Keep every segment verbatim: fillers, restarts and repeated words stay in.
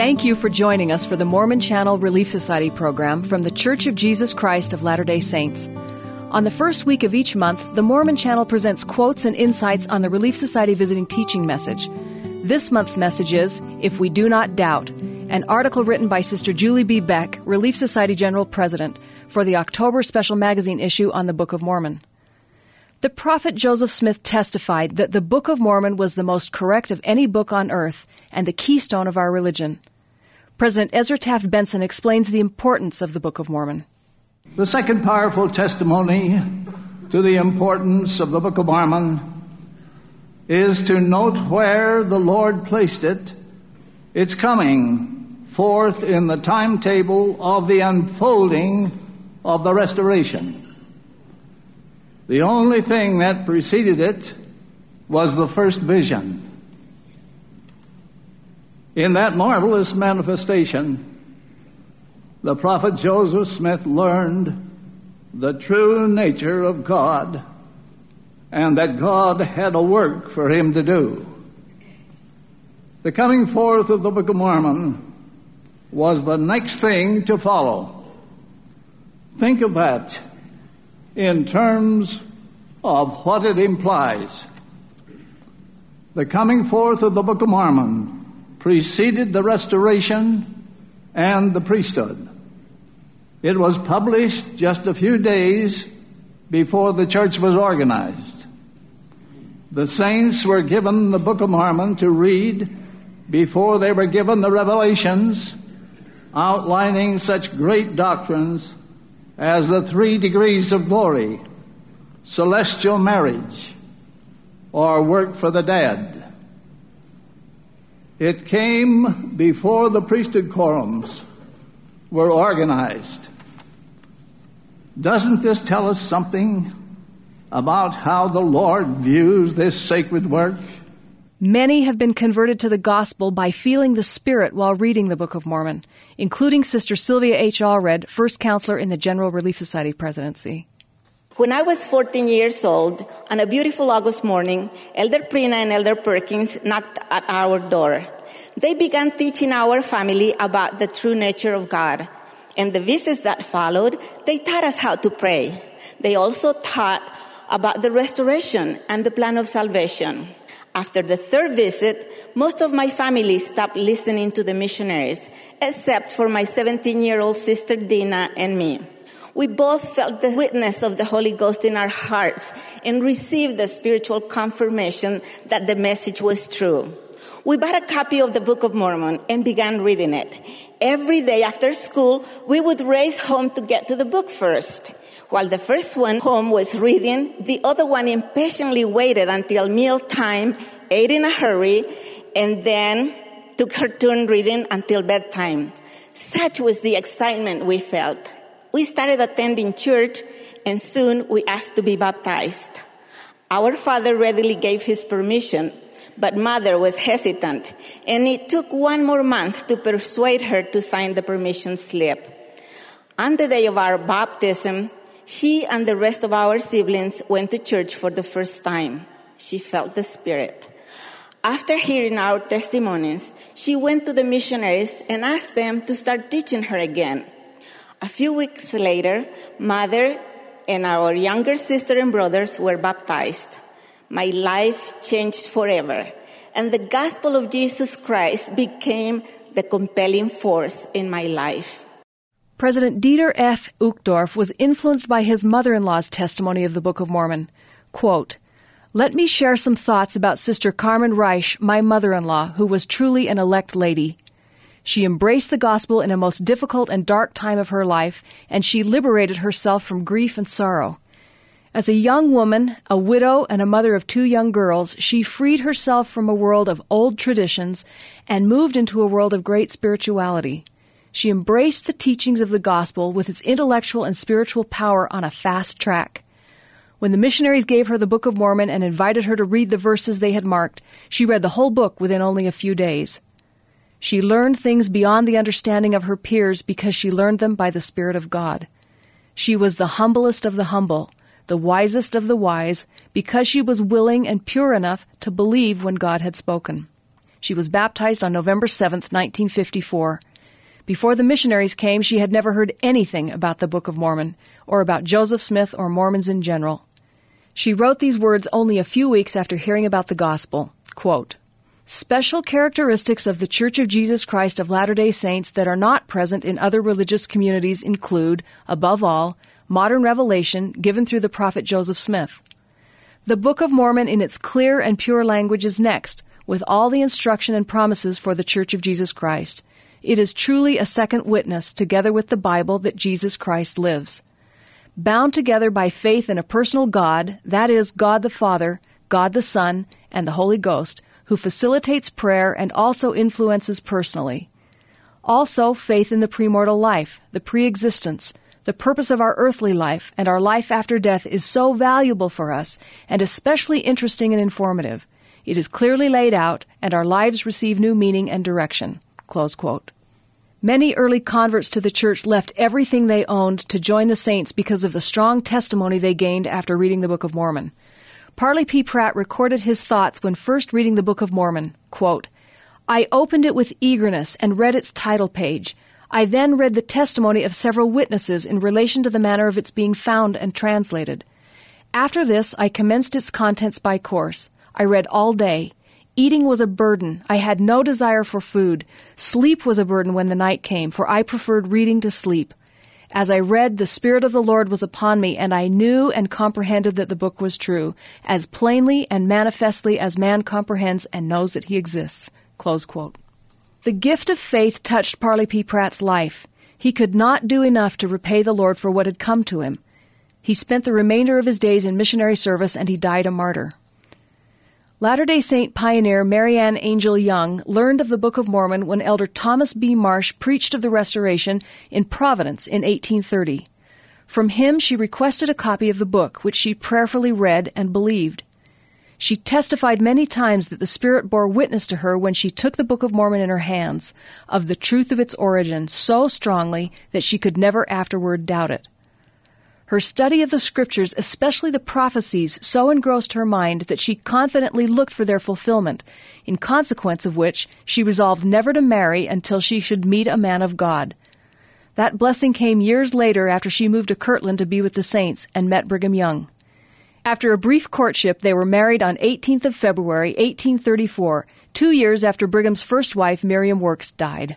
Thank you for joining us for the Mormon Channel Relief Society program from The Church of Jesus Christ of Latter-day Saints. On the first week of each month, the Mormon Channel presents quotes and insights on the Relief Society Visiting Teaching Message. This month's message is, If We Do Not Doubt, an article written by Sister Julie B. Beck, Relief Society General President, for the October special magazine issue on the Book of Mormon. The prophet Joseph Smith testified that the Book of Mormon was the most correct of any book on earth and the keystone of our religion. President Ezra Taft Benson explains the importance of the Book of Mormon. The second powerful testimony to the importance of the Book of Mormon is to note where the Lord placed it. It's coming forth in the timetable of the unfolding of the restoration. The only thing that preceded it was the first vision. In that marvelous manifestation, the prophet Joseph Smith learned the true nature of God and that God had a work for him to do. The coming forth of the Book of Mormon was the next thing to follow. Think of that in terms of what it implies. The coming forth of the Book of Mormon preceded the restoration and the priesthood. It was published just a few days before the church was organized. The saints were given the Book of Mormon to read before they were given the revelations outlining such great doctrines as the three degrees of glory, celestial marriage, or work for the dead. It came before the priesthood quorums were organized. Doesn't this tell us something about how the Lord views this sacred work? Many have been converted to the gospel by feeling the Spirit while reading the Book of Mormon, including Sister Sylvia H. Allred, first counselor in the General Relief Society presidency. When I was fourteen years old, on a beautiful August morning, Elder Prina and Elder Perkins knocked at our door. They began teaching our family about the true nature of God. And the visits that followed, they taught us how to pray. They also taught about the restoration and the plan of salvation. After the third visit, most of my family stopped listening to the missionaries, except for my seventeen-year-old sister Dina and me. We both felt the witness of the Holy Ghost in our hearts and received the spiritual confirmation that the message was true. We bought a copy of the Book of Mormon and began reading it. Every day after school, we would race home to get to the book first. While the first one home was reading, the other one impatiently waited until mealtime, ate in a hurry, and then took her turn reading until bedtime. Such was the excitement we felt. We started attending church, and soon we asked to be baptized. Our father readily gave his permission, but Mother was hesitant, and it took one more month to persuade her to sign the permission slip. On the day of our baptism, she and the rest of our siblings went to church for the first time. She felt the Spirit. After hearing our testimonies, she went to the missionaries and asked them to start teaching her again. A few weeks later, Mother and our younger sister and brothers were baptized. My life changed forever, and the gospel of Jesus Christ became the compelling force in my life. President Dieter F. Uchtdorf was influenced by his mother-in-law's testimony of the Book of Mormon. Quote, "Let me share some thoughts about Sister Carmen Reich, my mother-in-law, who was truly an elect lady. She embraced the gospel in a most difficult and dark time of her life, and she liberated herself from grief and sorrow. As a young woman, a widow, and a mother of two young girls, she freed herself from a world of old traditions and moved into a world of great spirituality. She embraced the teachings of the gospel with its intellectual and spiritual power on a fast track. When the missionaries gave her the Book of Mormon and invited her to read the verses they had marked, she read the whole book within only a few days. She learned things beyond the understanding of her peers because she learned them by the Spirit of God. She was the humblest of the humble, the wisest of the wise, because she was willing and pure enough to believe when God had spoken. She was baptized on November seventh, nineteen fifty-four. Before the missionaries came, she had never heard anything about the Book of Mormon, or about Joseph Smith or Mormons in general. She wrote these words only a few weeks after hearing about the gospel. Quote, "Special characteristics of the Church of Jesus Christ of Latter-day Saints that are not present in other religious communities include, above all, modern revelation given through the prophet Joseph Smith. The Book of Mormon in its clear and pure language is next, with all the instruction and promises for the Church of Jesus Christ. It is truly a second witness, together with the Bible, that Jesus Christ lives. Bound together by faith in a personal God, that is, God the Father, God the Son, and the Holy Ghost, who facilitates prayer and also influences personally. Also, faith in the premortal life, the pre-existence, the purpose of our earthly life, and our life after death is so valuable for us, and especially interesting and informative. It is clearly laid out, and our lives receive new meaning and direction." Close quote. Many early converts to the church left everything they owned to join the saints because of the strong testimony they gained after reading the Book of Mormon. Parley P. Pratt recorded his thoughts when first reading the Book of Mormon. Quote, "I opened it with eagerness and read its title page. I then read the testimony of several witnesses in relation to the manner of its being found and translated. After this, I commenced its contents by course. I read all day. Eating was a burden. I had no desire for food. Sleep was a burden when the night came, for I preferred reading to sleep. As I read, the Spirit of the Lord was upon me, and I knew and comprehended that the book was true, as plainly and manifestly as man comprehends and knows that he exists." Close quote. The gift of faith touched Parley P. Pratt's life. He could not do enough to repay the Lord for what had come to him. He spent the remainder of his days in missionary service, and he died a martyr. Latter-day Saint pioneer Marianne Angel Young learned of the Book of Mormon when Elder Thomas B. Marsh preached of the Restoration in Providence in eighteen thirty. From him she requested a copy of the book, which she prayerfully read and believed. She testified many times that the Spirit bore witness to her when she took the Book of Mormon in her hands, of the truth of its origin so strongly that she could never afterward doubt it. Her study of the Scriptures, especially the prophecies, so engrossed her mind that she confidently looked for their fulfillment, in consequence of which she resolved never to marry until she should meet a man of God. That blessing came years later after she moved to Kirtland to be with the saints and met Brigham Young. After a brief courtship, they were married on eighteenth of February, eighteen thirty-four, two years after Brigham's first wife, Miriam Works, died.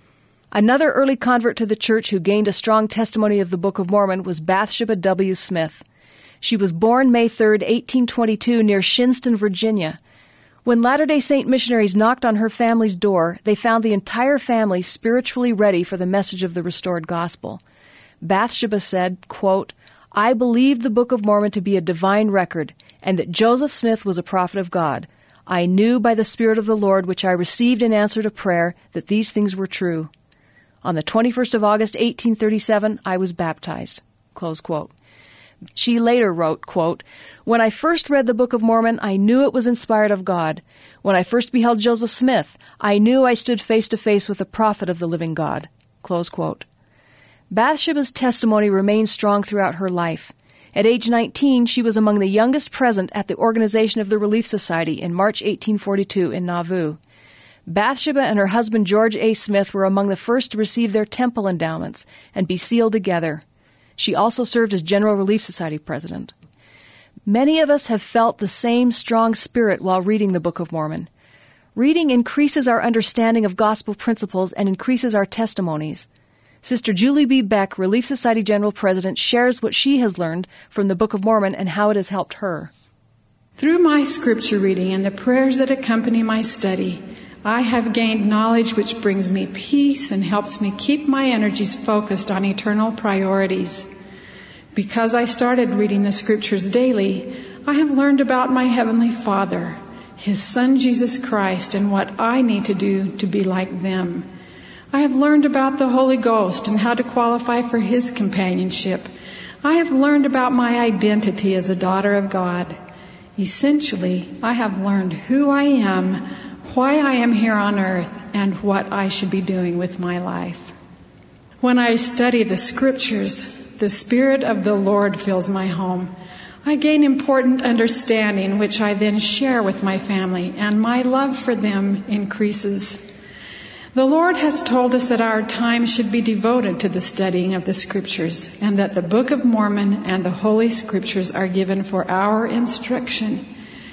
Another early convert to the church who gained a strong testimony of the Book of Mormon was Bathsheba W. Smith. She was born May third, eighteen twenty-two, near Shinston, Virginia. When Latter-day Saint missionaries knocked on her family's door, they found the entire family spiritually ready for the message of the restored gospel. Bathsheba said, quote, "I believed the Book of Mormon to be a divine record, and that Joseph Smith was a prophet of God. I knew by the Spirit of the Lord, which I received in answer to prayer, that these things were true. On the twenty-first of August, eighteen thirty-seven, I was baptized." Close quote. She later wrote, quote, "When I first read the Book of Mormon, I knew it was inspired of God. When I first beheld Joseph Smith, I knew I stood face to face with a prophet of the living God." Close quote. Bathsheba's testimony remained strong throughout her life. At age nineteen, she was among the youngest present at the organization of the Relief Society in March eighteen forty-two in Nauvoo. Bathsheba and her husband George A. Smith were among the first to receive their temple endowments and be sealed together. She also served as General Relief Society president. Many of us have felt the same strong spirit while reading the Book of Mormon. Reading increases our understanding of gospel principles and increases our testimonies. Sister Julie B. Beck, Relief Society General President, shares what she has learned from the Book of Mormon and how it has helped her. Through my scripture reading and the prayers that accompany my study, I have gained knowledge which brings me peace and helps me keep my energies focused on eternal priorities. Because I started reading the scriptures daily, I have learned about my Heavenly Father, His Son Jesus Christ, and what I need to do to be like them. I have learned about the Holy Ghost and how to qualify for His companionship. I have learned about my identity as a daughter of God. Essentially, I have learned who I am, why I am here on earth, and what I should be doing with my life. When I study the scriptures, the Spirit of the Lord fills my home. I gain important understanding, which I then share with my family, and my love for them increases. The Lord has told us that our time should be devoted to the studying of the Scriptures, and that the Book of Mormon and the Holy Scriptures are given for our instruction.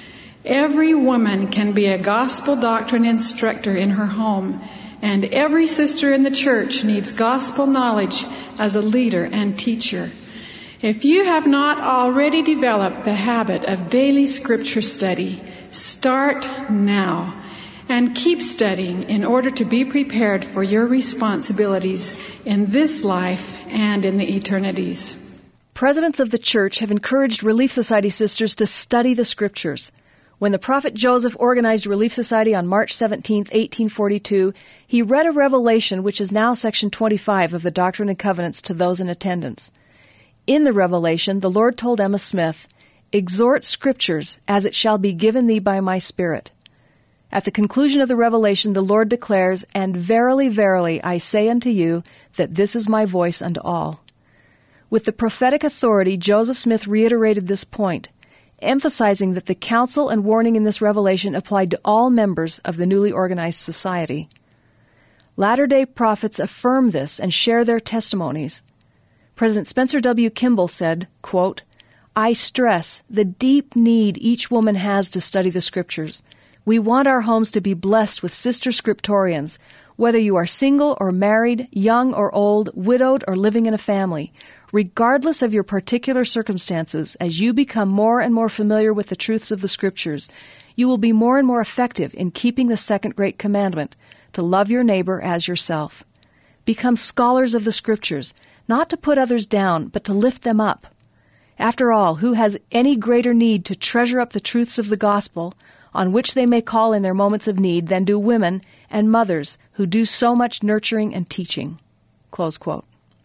Every woman can be a gospel doctrine instructor in her home, and every sister in the church needs gospel knowledge as a leader and teacher. If you have not already developed the habit of daily Scripture study, start now. And keep studying in order to be prepared for your responsibilities in this life and in the eternities. Presidents of the Church have encouraged Relief Society sisters to study the Scriptures. When the prophet Joseph organized Relief Society on March seventeenth, eighteen forty-two, he read a revelation which is now Section twenty-five of the Doctrine and Covenants to those in attendance. In the revelation, the Lord told Emma Smith, "Exhort Scriptures, as it shall be given thee by my Spirit." At the conclusion of the revelation, the Lord declares, "And verily, verily, I say unto you, that this is my voice unto all." With the prophetic authority, Joseph Smith reiterated this point, emphasizing that the counsel and warning in this revelation applied to all members of the newly organized society. Latter-day prophets affirm this and share their testimonies. President Spencer W. Kimball said, quote, "I stress the deep need each woman has to study the Scriptures. We want our homes to be blessed with sister scriptorians, whether you are single or married, young or old, widowed or living in a family. Regardless of your particular circumstances, as you become more and more familiar with the truths of the Scriptures, you will be more and more effective in keeping the second great commandment, to love your neighbor as yourself. Become scholars of the Scriptures, not to put others down, but to lift them up. After all, who has any greater need to treasure up the truths of the gospel, on which they may call in their moments of need, than do women and mothers who do so much nurturing and teaching?" Close quote.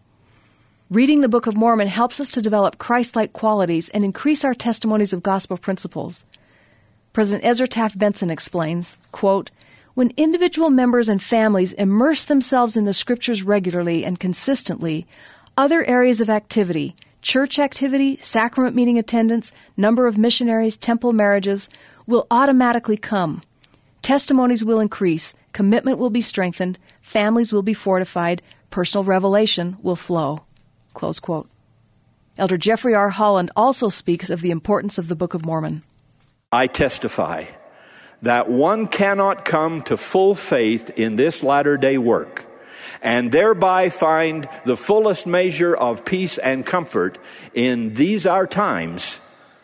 Reading the Book of Mormon helps us to develop Christ-like qualities and increase our testimonies of gospel principles. President Ezra Taft Benson explains, quote, "When individual members and families immerse themselves in the Scriptures regularly and consistently, other areas of activity, church activity, sacrament meeting attendance, number of missionaries, temple marriages, will automatically come. Testimonies will increase, commitment will be strengthened, families will be fortified, personal revelation will flow." Close quote. Elder Jeffrey R. Holland also speaks of the importance of the Book of Mormon. "I testify that one cannot come to full faith in this latter-day work and thereby find the fullest measure of peace and comfort in these our times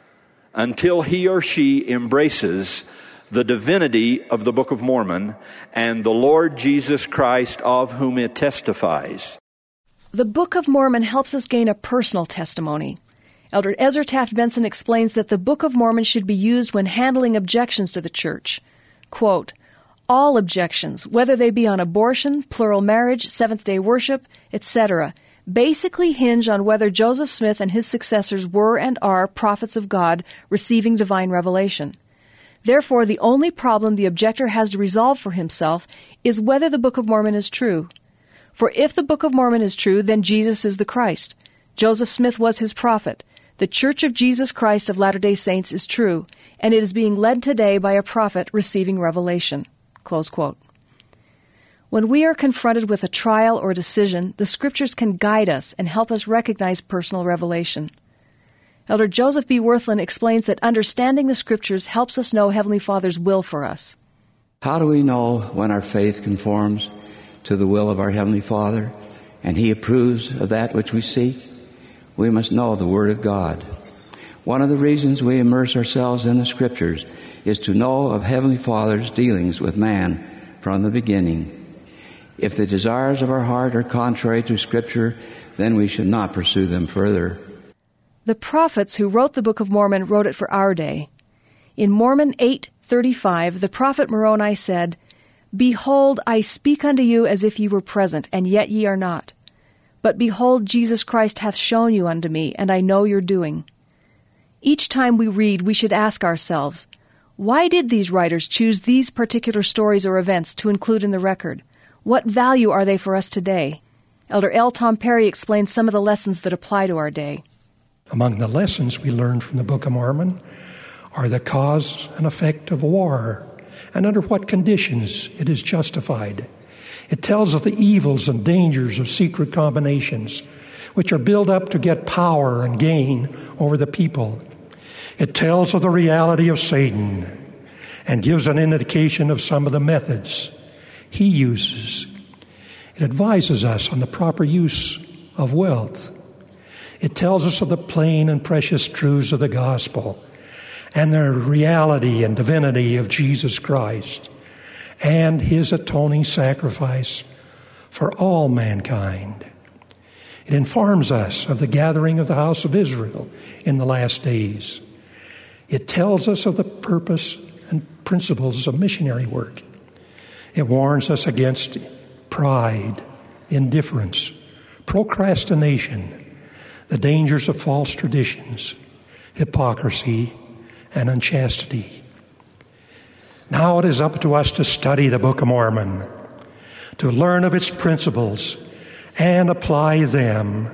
until he or she embraces the divinity of the Book of Mormon and the Lord Jesus Christ of whom it testifies." The Book of Mormon helps us gain a personal testimony. Elder Ezra Taft Benson explains that the Book of Mormon should be used when handling objections to the church. Quote, "All objections, whether they be on abortion, plural marriage, Seventh-day worship, et cetera, basically hinge on whether Joseph Smith and his successors were and are prophets of God receiving divine revelation. Therefore, the only problem the objector has to resolve for himself is whether the Book of Mormon is true. For if the Book of Mormon is true, then Jesus is the Christ. Joseph Smith was his prophet. The Church of Jesus Christ of Latter-day Saints is true, and it is being led today by a prophet receiving revelation." Close quote. When we are confronted with a trial or decision, the Scriptures can guide us and help us recognize personal revelation. Elder Joseph B. Worthland explains that understanding the Scriptures helps us know Heavenly Father's will for us. How do we know when our faith conforms to the will of our Heavenly Father and He approves of that which we seek? We must know the Word of God. One of the reasons we immerse ourselves in the Scriptures is to know of Heavenly Father's dealings with man from the beginning. If the desires of our heart are contrary to Scripture, then we should not pursue them further. The prophets who wrote the Book of Mormon wrote it for our day. In Mormon eight thirty-five, the prophet Moroni said, "Behold, I speak unto you as if ye were present, and yet ye are not. But behold, Jesus Christ hath shown you unto me, and I know your doing." Each time we read, we should ask ourselves, why did these writers choose these particular stories or events to include in the record? What value are they for us today? Elder L. Tom Perry explains some of the lessons that apply to our day. Among the lessons we learned from the Book of Mormon are the cause and effect of war and under what conditions it is justified. It tells of the evils and dangers of secret combinations, which are built up to get power and gain over the people. It tells of the reality of Satan and gives an indication of some of the methods he uses. It advises us on the proper use of wealth. It tells us of the plain and precious truths of the gospel and the reality and divinity of Jesus Christ and his atoning sacrifice for all mankind. It informs us of the gathering of the house of Israel in the last days. It tells us of the purpose and principles of missionary work. It warns us against pride, indifference, procrastination, the dangers of false traditions, hypocrisy, and unchastity. Now it is up to us to study the Book of Mormon, to learn of its principles, and apply them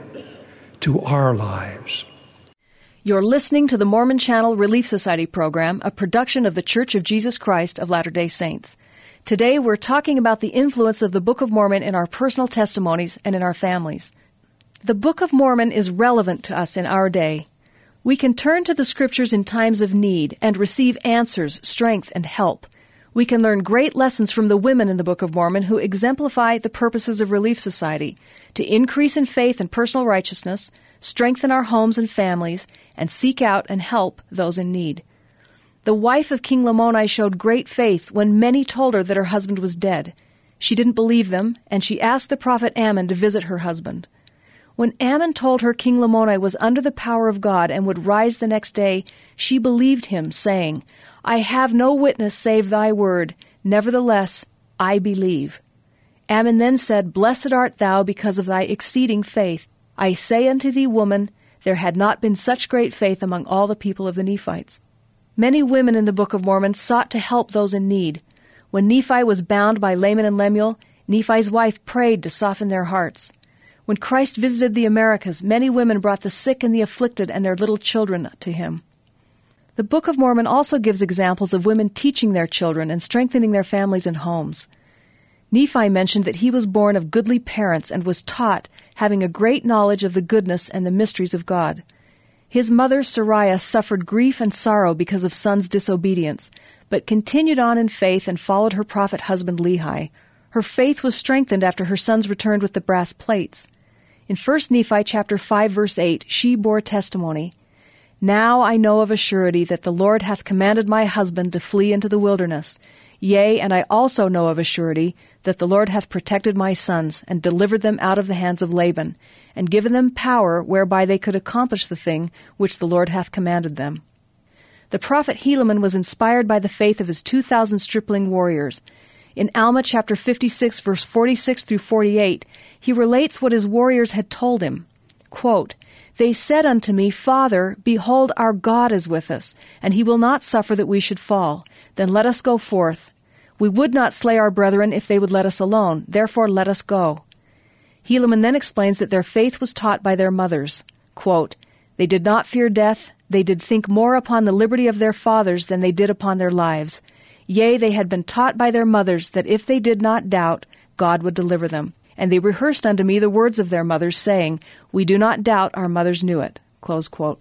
to our lives. You're listening to the Mormon Channel Relief Society program, a production of the Church of Jesus Christ of Latter-day Saints. Today we're talking about the influence of the Book of Mormon in our personal testimonies and in our families. The Book of Mormon is relevant to us in our day. We can turn to the Scriptures in times of need and receive answers, strength, and help. We can learn great lessons from the women in the Book of Mormon who exemplify the purposes of Relief Society to increase in faith and personal righteousness, strengthen our homes and families, and seek out and help those in need. The wife of King Lamoni showed great faith when many told her that her husband was dead. She didn't believe them, and she asked the prophet Ammon to visit her husband. When Ammon told her King Lamoni was under the power of God and would rise the next day, she believed him, saying, "I have no witness save thy word. Nevertheless, I believe." Ammon then said, "Blessed art thou because of thy exceeding faith. I say unto thee, woman, there had not been such great faith among all the people of the Nephites." Many women in the Book of Mormon sought to help those in need. When Nephi was bound by Laman and Lemuel, Nephi's wife prayed to soften their hearts. When Christ visited the Americas, many women brought the sick and the afflicted and their little children to him. The Book of Mormon also gives examples of women teaching their children and strengthening their families and homes. Nephi mentioned that he was born of goodly parents and was taught, having a great knowledge of the goodness and the mysteries of God. His mother, Sariah, suffered grief and sorrow because of son's disobedience, but continued on in faith and followed her prophet husband Lehi. Her faith was strengthened after her sons returned with the brass plates. In First Nephi chapter five, verse eight, she bore testimony, "Now I know of a surety that the Lord hath commanded my husband to flee into the wilderness. Yea, and I also know of a surety that the Lord hath protected my sons, and delivered them out of the hands of Laban, and given them power whereby they could accomplish the thing which the Lord hath commanded them." The prophet Helaman was inspired by the faith of his two thousand stripling warriors. In Alma chapter fifty-six, verse forty-six through forty-eight, he relates what his warriors had told him. Quote, "They said unto me, Father, behold, our God is with us, and he will not suffer that we should fall. Then let us go forth. We would not slay our brethren if they would let us alone. Therefore let us go." Helaman then explains that their faith was taught by their mothers. Quote, "They did not fear death. They did think more upon the liberty of their fathers than they did upon their lives. Yea, they had been taught by their mothers that if they did not doubt, God would deliver them. And they rehearsed unto me the words of their mothers, saying, We do not doubt our mothers knew it." Close quote.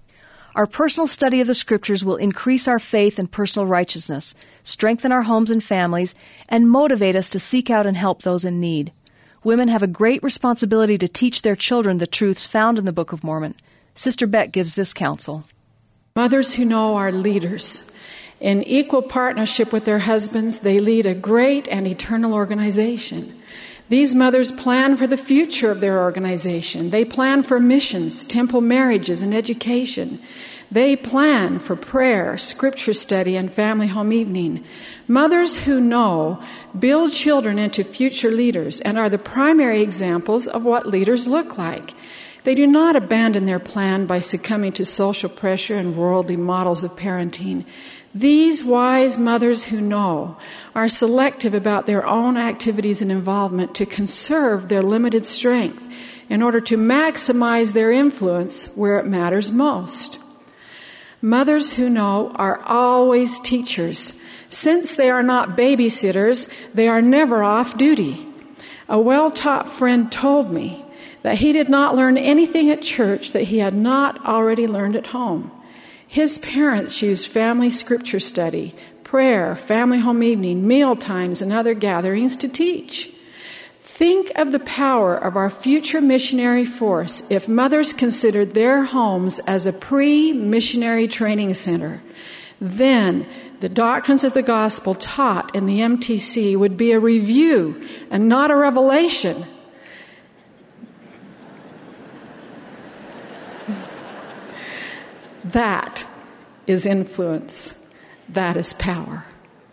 Our personal study of the Scriptures will increase our faith and personal righteousness, strengthen our homes and families, and motivate us to seek out and help those in need. Women have a great responsibility to teach their children the truths found in the Book of Mormon. Sister Beck gives this counsel. Mothers who know are leaders. In equal partnership with their husbands, they lead a great and eternal organization. These mothers plan for the future of their organization. They plan for missions, temple marriages, and education. They plan for prayer, scripture study, and family home evening. Mothers who know build children into future leaders and are the primary examples of what leaders look like. They do not abandon their plan by succumbing to social pressure and worldly models of parenting. These wise mothers who know are selective about their own activities and involvement to conserve their limited strength, in order to maximize their influence where it matters most. Mothers who know are always teachers. Since they are not babysitters, they are never off duty. A well-taught friend told me that he did not learn anything at church that he had not already learned at home. His parents used family scripture study, prayer, family home evening, meal times, and other gatherings to teach. Think of the power of our future missionary force if mothers considered their homes as a pre-missionary training center. Then the doctrines of the gospel taught in the M T C would be a review and not a revelation. That is influence. That is power.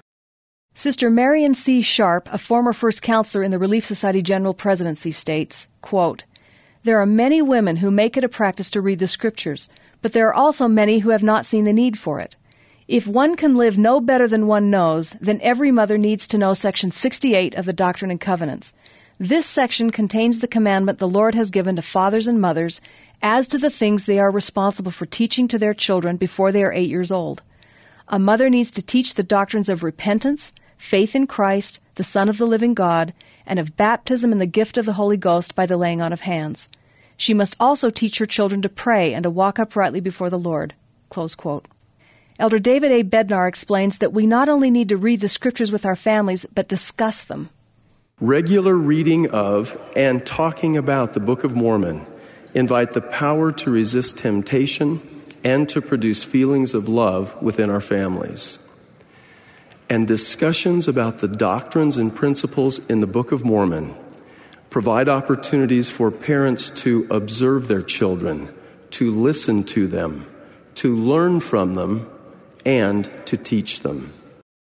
Sister Marion C. Sharp, a former first counselor in the Relief Society General Presidency, states, quote, "There are many women who make it a practice to read the Scriptures, but there are also many who have not seen the need for it. If one can live no better than one knows, then every mother needs to know Section sixty-eight of the Doctrine and Covenants. This section contains the commandment the Lord has given to fathers and mothers as to the things they are responsible for teaching to their children before they are eight years old. A mother needs to teach the doctrines of repentance, faith in Christ, the Son of the living God, and of baptism and the gift of the Holy Ghost by the laying on of hands. She must also teach her children to pray and to walk uprightly before the Lord." Close quote. Elder David A. Bednar explains that we not only need to read the Scriptures with our families, but discuss them. Regular reading of and talking about the Book of Mormon invite the power to resist temptation and to produce feelings of love within our families. And discussions about the doctrines and principles in the Book of Mormon provide opportunities for parents to observe their children, to listen to them, to learn from them, and to teach them.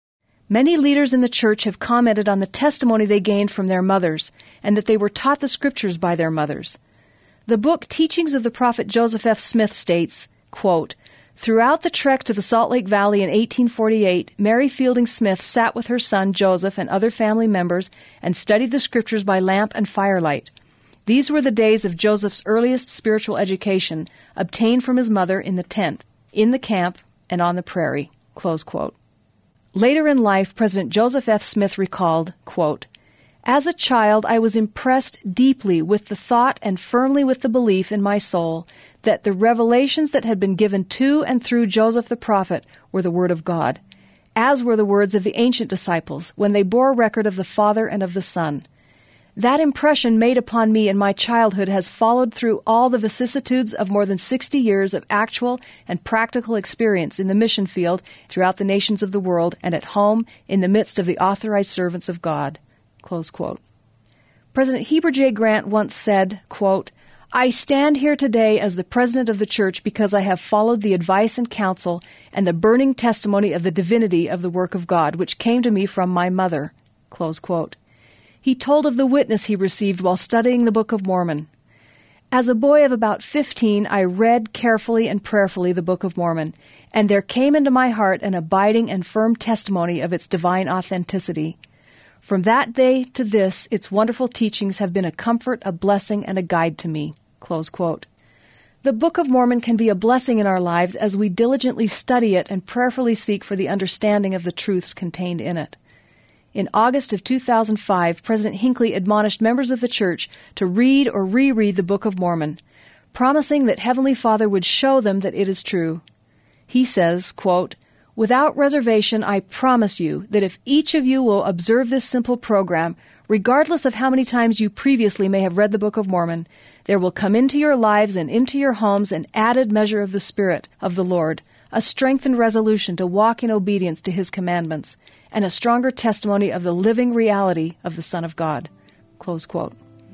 Many leaders in the church have commented on the testimony they gained from their mothers, and that they were taught the Scriptures by their mothers. The book Teachings of the Prophet Joseph F. Smith states, quote, "Throughout the trek to the Salt Lake Valley in eighteen forty-eight, Mary Fielding Smith sat with her son Joseph and other family members and studied the Scriptures by lamp and firelight. These were the days of Joseph's earliest spiritual education, obtained from his mother in the tent, in the camp, and on the prairie." Close quote. Later in life, President Joseph F. Smith recalled, quote, "As a child, I was impressed deeply with the thought and firmly with the belief in my soul that the revelations that had been given to and through Joseph the prophet were the Word of God, as were the words of the ancient disciples when they bore record of the Father and of the Son. That impression made upon me in my childhood has followed through all the vicissitudes of more than sixty years of actual and practical experience in the mission field throughout the nations of the world and at home in the midst of the authorized servants of God." Close quote. President Heber J. Grant once said, quote, "I stand here today as the president of the church because I have followed the advice and counsel and the burning testimony of the divinity of the work of God, which came to me from my mother." Close quote. He told of the witness he received while studying the Book of Mormon. "As a boy of about fifteen, I read carefully and prayerfully the Book of Mormon, and there came into my heart an abiding and firm testimony of its divine authenticity. From that day to this, its wonderful teachings have been a comfort, a blessing, and a guide to me." Close quote. The Book of Mormon can be a blessing in our lives as we diligently study it and prayerfully seek for the understanding of the truths contained in it. In August of two thousand five, President Hinckley admonished members of the church to read or reread the Book of Mormon, promising that Heavenly Father would show them that it is true. He says, quote, "Without reservation, I promise you that if each of you will observe this simple program, regardless of how many times you previously may have read the Book of Mormon, there will come into your lives and into your homes an added measure of the Spirit of the Lord, a strengthened resolution to walk in obedience to His commandments, and a stronger testimony of the living reality of the Son of God." Close quote.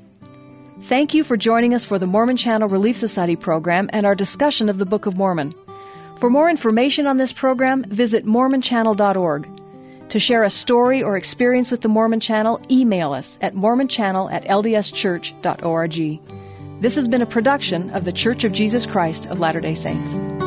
Thank you for joining us for the Mormon Channel Relief Society program and our discussion of the Book of Mormon. For more information on this program, visit mormon channel dot org. To share a story or experience with the Mormon Channel, email us at mormon channel at l d s church dot org. This has been a production of the Church of Jesus Christ of Latter-day Saints.